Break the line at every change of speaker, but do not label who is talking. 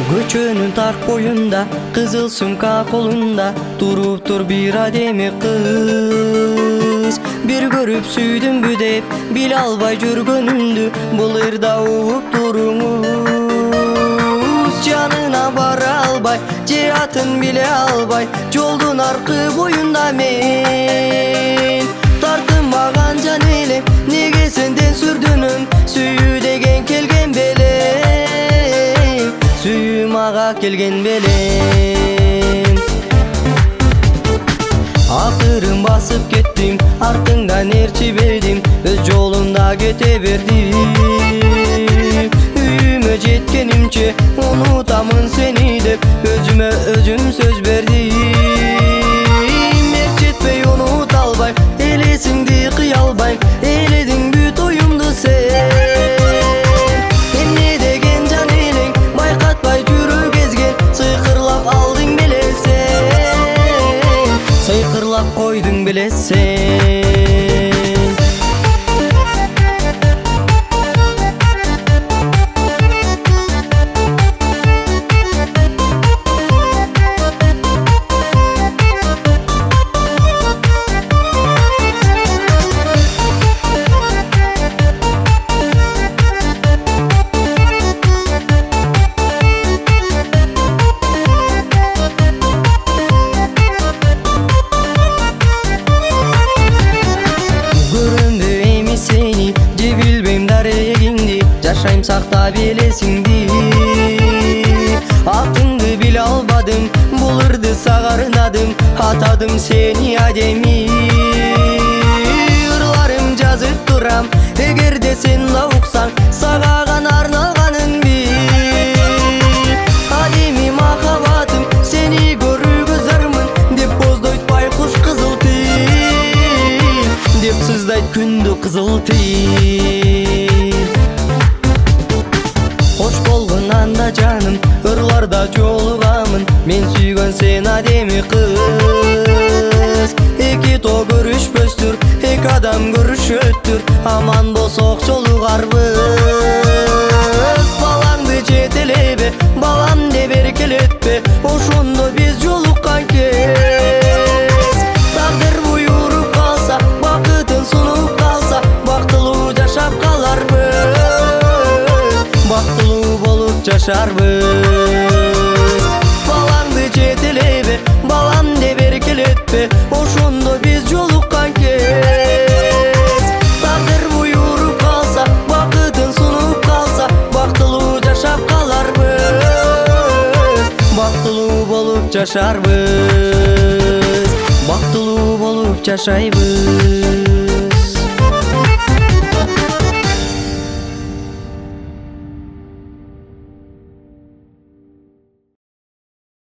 Көчөнүн так боюнда кызыл сумка колунда туруптур бир адеми кыз. Бир көрүп сүйдүмбү деп биле албай жүргөнүмдү бул ырда угуп туруңуз. Жанына бара албай же атын биле албай жолдун аркы боюнда мен тартынмаган жан элем, неге сенден сүрдүнөм сүйүү деген келген белем, сүйүү мага келген белем. Акырын басып кеттим, артыңдан ээрчибедим, өз жолумда кете бердим. Үйүмө жеткенимче унутамын сени деп өзүмө өзүм сөз бердим. Эч жетпей унута албайм, элесиңди кыя албайм, эледиң бүт оюмду сен. Эмне деген жан элең байкатпай жүрөк эзген, сыйкырлап алдың белесең, сыйкырлап койдуң белесең. Жашайм сактап элесиңди, атыңды биле албадым, бул ырды сага арнадым, атадым сени адеми. Ырларым жазып турам, эгерде сен да уксаң, сага гана арналганын бил. Адеми махабатым, сени көрүүгө зармын деп боздойт байкуш кызыл тил, деп сыздайт күндү кызыл тил. Хош болгон анда жаным, ырларда жолугамын, мен сүйгөн сен адеми кыз. Эки тоо көрүшпөстүр, эки адам көрүшөттүр, аман болсок жолугарбыз. Балаңды жетелебе, балам деп эркелетпе, ошондо биз жолуккан кез. Тагдыр буйруп калса, бакытын сунуп калса, бактылуу жашап каларбыз, бактылуу болуп жашарбыз. Балаңды жетелебе, балам деп эркелетпе, ошондо биз жолуккан кез. Тагдыр буйруп калса, бакытын сунуп калса, бактылуу жашап каларбыз, бактылуу болуп жашарбыз, бактылуу болуп жашайбыз.